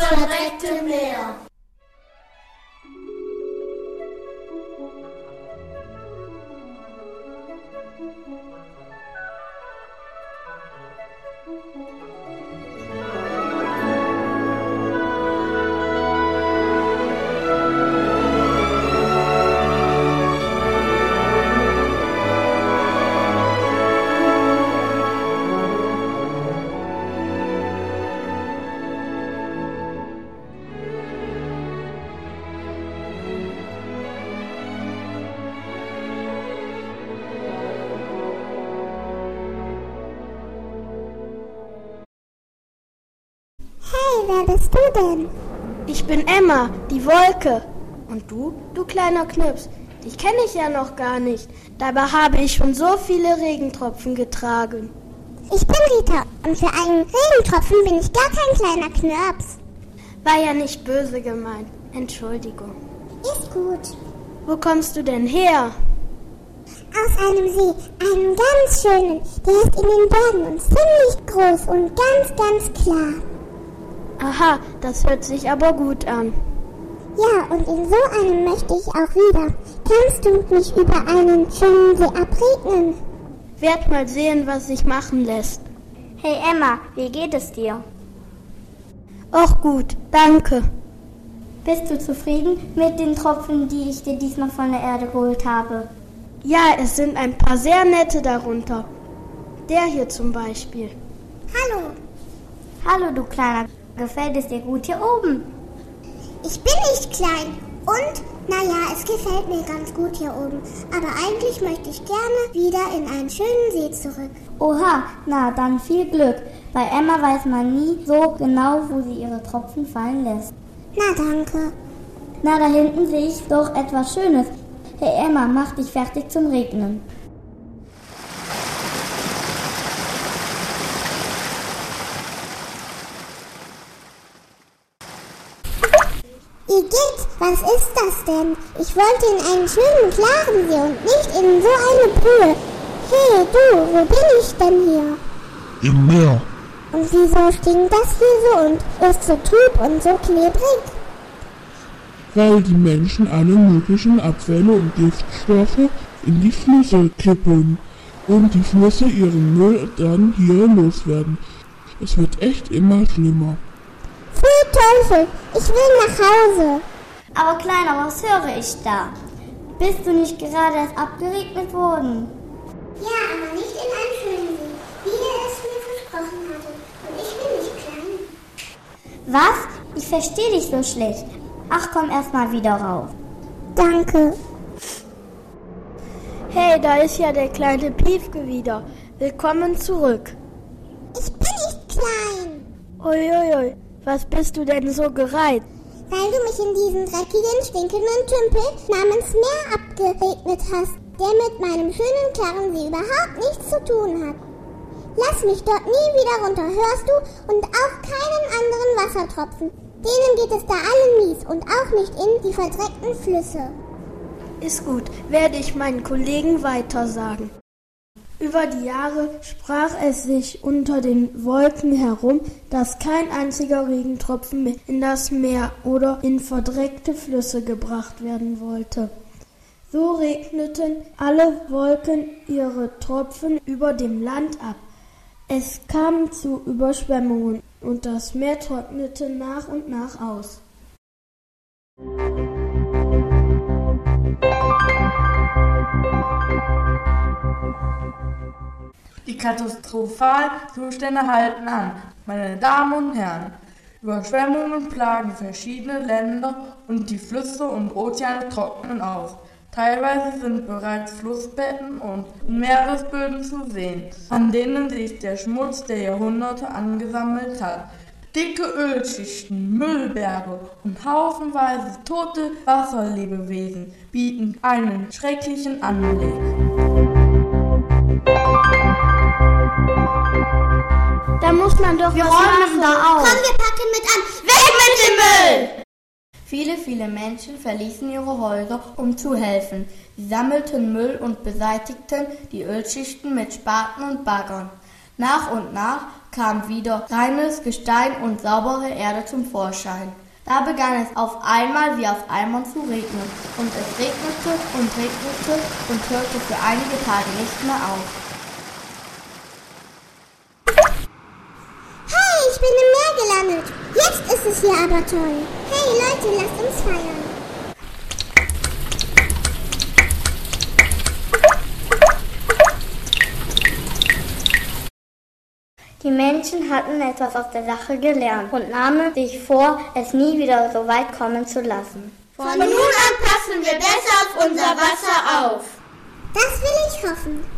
verdreckte Meer. Wer bist du denn? Ich bin Emma, die Wolke. Und du, du kleiner Knirps, dich kenne ich ja noch gar nicht. Dabei habe ich schon so viele Regentropfen getragen. Ich bin Rita und für einen Regentropfen bin ich gar kein kleiner Knirps. War ja nicht böse gemeint. Entschuldigung. Ist gut. Wo kommst du denn her? Aus einem See, einem ganz schönen. Der ist in den Bergen und ziemlich groß und ganz klar. Aha, das hört sich aber gut an. Ja, und in so einem möchte ich auch wieder. Kannst du mich über einen schönen See abregnen? Werd mal sehen, was sich machen lässt. Hey Emma, wie geht es dir? Och gut, danke. Bist du zufrieden mit den Tropfen, die ich dir diesmal von der Erde geholt habe? Ja, es sind ein paar sehr nette darunter. Der hier zum Beispiel. Hallo. Hallo, du Kleiner. Gefällt es dir gut hier oben? Ich bin nicht klein und, naja, es gefällt mir ganz gut hier oben. Aber eigentlich möchte ich gerne wieder in einen schönen See zurück. Oha, na dann viel Glück. Bei Emma weiß man nie so genau, wo sie ihre Tropfen fallen lässt. Na danke. Na, da hinten sehe ich doch etwas Schönes. Hey Emma, mach dich fertig zum Regnen. Igitt, was ist das denn? Ich wollte in einen schönen, klaren See und nicht in so eine Brühe. Hey, du, wo bin ich denn hier? Im Meer. Und wieso stinkt das hier so und ist so trüb und so klebrig? Weil die Menschen alle möglichen Abfälle und Giftstoffe in die Flüsse kippen und die Flüsse ihren Müll dann hier loswerden. Es wird echt immer schlimmer. Pfui Teufel, ich will nach Hause. Aber Kleiner, was höre ich da? Bist du nicht gerade erst abgeregnet worden? Ja, aber nicht in einem schönen See, wie er es mir versprochen hatte. Und ich bin nicht klein. Was? Ich verstehe dich so schlecht. Ach, komm erst mal wieder rauf. Danke. Hey, da ist ja der kleine Piefke wieder. Willkommen zurück. Ich bin nicht klein. Uiuiui, was bist du denn so gereizt? Weil du mich in diesen dreckigen, stinkenden Tümpel namens Meer abgeregnet hast, der mit meinem schönen, klaren See überhaupt nichts zu tun hat. Lass mich dort nie wieder runter, hörst du? Und auch keinen anderen Wassertropfen. Denen geht es da allen mies und auch nicht in die verdreckten Flüsse. Ist gut, werde ich meinen Kollegen weitersagen. Über die Jahre sprach es sich unter den Wolken herum, dass kein einziger Regentropfen mehr in das Meer oder in verdreckte Flüsse gebracht werden wollte. So regneten alle Wolken ihre Tropfen über dem Land ab. Es kam zu Überschwemmungen und das Meer trocknete nach und nach aus. Die katastrophalen Zustände halten an, meine Damen und Herren. Überschwemmungen plagen verschiedene Länder und die Flüsse und Ozeane trocknen aus. Teilweise sind bereits Flussbetten und Meeresböden zu sehen, an denen sich der Schmutz der Jahrhunderte angesammelt hat. Dicke Ölschichten, Müllberge und haufenweise tote Wasserlebewesen bieten einen schrecklichen Anblick. Da muss man doch Wir was räumen machen. da auf. Komm, wir packen mit an. Weg mit dem Müll! Viele Menschen verließen ihre Häuser, um zu helfen. Sie sammelten Müll und beseitigten die Ölschichten mit Spaten und Baggern. Nach und nach kam wieder reines Gestein und saubere Erde zum Vorschein. Da begann es auf einmal wie auf Eimern zu regnen. Und es regnete und hörte für einige Tage nicht mehr auf. Hey, ich bin im Meer gelandet. Jetzt ist es hier aber toll. Hey Leute, lasst uns feiern. Die Menschen hatten etwas aus der Sache gelernt und nahmen sich vor, es nie wieder so weit kommen zu lassen. Von nun an passen wir besser auf unser Wasser auf. Das will ich hoffen.